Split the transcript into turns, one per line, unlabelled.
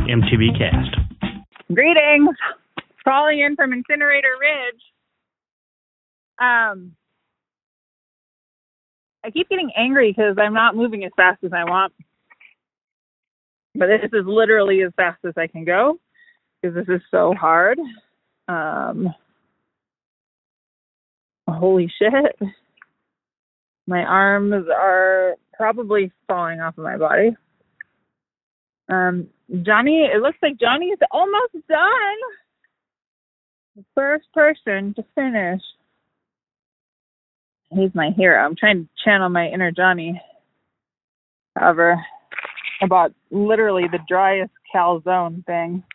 MTV Cast.
Greetings. Calling in from Incinerator Ridge. I keep getting angry because I'm not moving as fast as I want. But this is literally as fast as I can go because this is so hard. Holy shit. My arms are probably falling off of my body. Johnny, it looks like Johnny's almost done. The first person to finish. He's my hero. I'm trying to channel my inner Johnny. However, I bought literally the driest calzone thing.